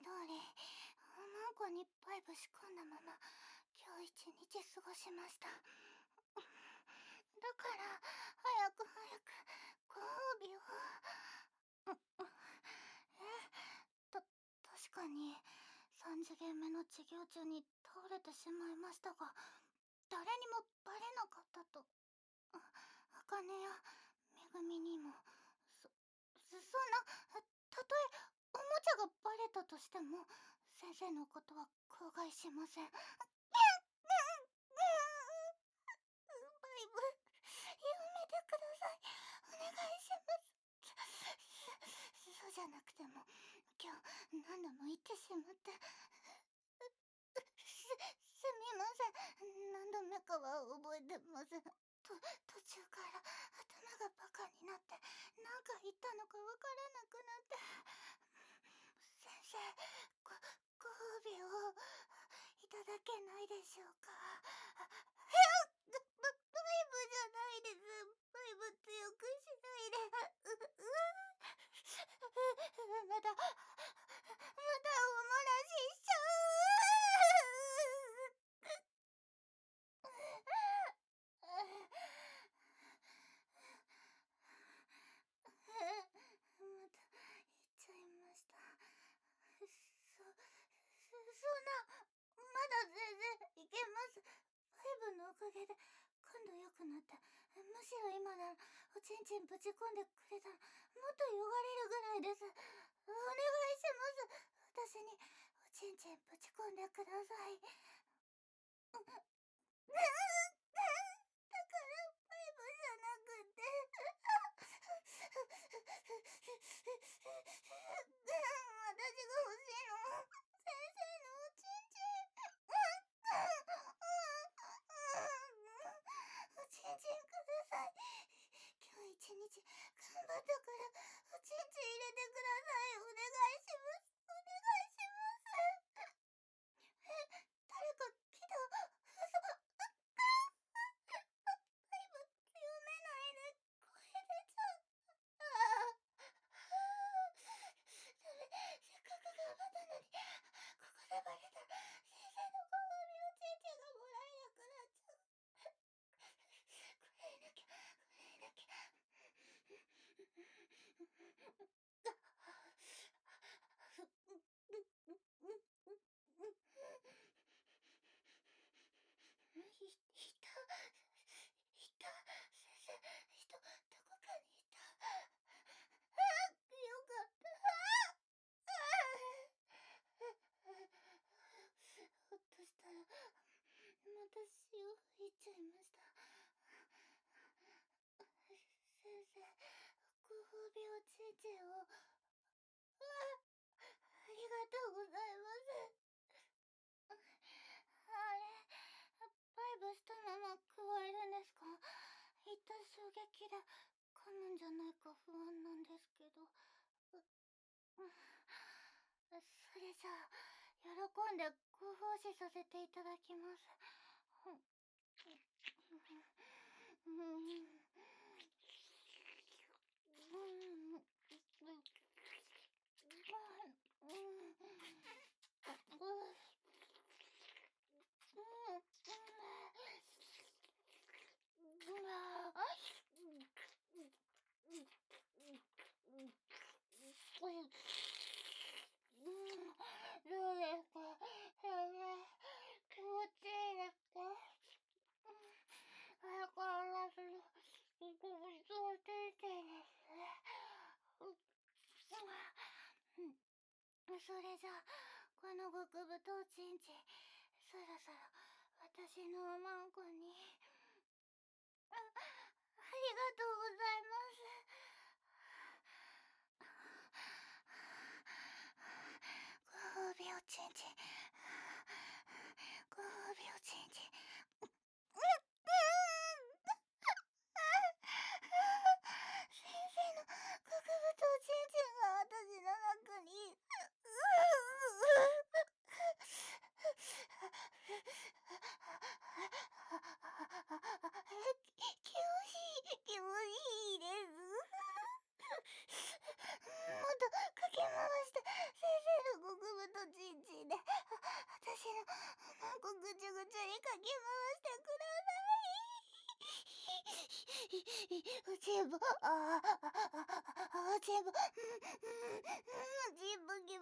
通り、おまんこにパイプ仕込んだまま、今日一日過ごしました。だから、早くご褒美を。確かに、3次元目の授業中に倒れてしまいましたが、誰にもバレなかったと。あかねやめぐみにも、そんな、たとえおもちゃがバレたとしても、先生のことは口外しません。バイブ、やめてください。お願いします。そうじゃなくても、今日何度も言ってしまって。すみません。何度目かは覚えてません。途中から頭がバカになって、何か言ったのかわからなくなって。先生、ご褒美をいただけないでしょうか。バイブじゃないです。バイブ強くしないで。またおもらししちゃまた言っちゃいました。そんな、まだ全然いけます。5のおかげで今度良くなって、むしろ今ならおちんちんぶち込んでくれたらもっとよがれるぐらいです。お願いします。私におちんちんぶち込んでください。だから5じゃなくて私が欲しいの先生のおちんちん。おちんちんください。今日一日頑張ったからおちんちん入れてください。お願いします。お願いします。誰か来た。バイブ読めないで声出ちゃう。ダメ、せっかく頑張ったのに、ここでバレたら先生のご褒美おちんちんがもらえなくなっちゃう。これなきゃ。先生、どこかにいた。よかった。ほっとしたら、また潮吹いちゃいました。先生、ご褒美おちんちんを。ありがとうございます。あれ、バイブしたまま加えるんですか？言った衝撃で噛むんじゃないか不安なんですけど。それじゃあ、喜んでご奉仕させていただきます。どうですか？気持ちいいですか？相変わらずのご無沙汰です。それじゃあ、この極太おちんちん、そろそろ私のおまんこに。ありがとうございます。ご褒美おちんちん。ご褒美おちんちん。先生の極太おちんちんが私の中に。気持ちいいです。もっとかき回して先生の極太ぐちゃにかき回してください。全部、全部、全部気持ちいい。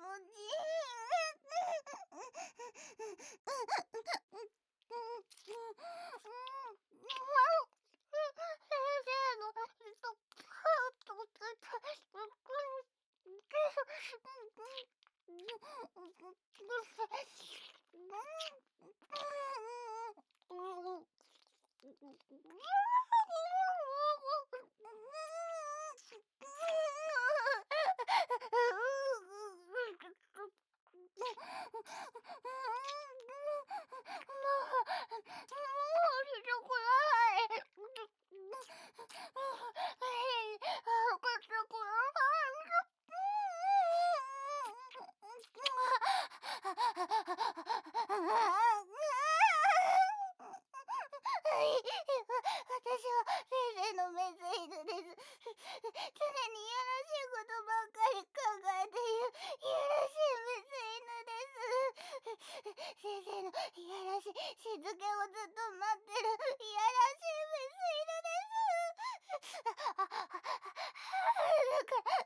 私は先生のメス犬です。常にいやらしいことばっかり考えているいやらしいメス犬です。先生のいやらしいしつけをずっと待ってるいやらしいメス犬です。だから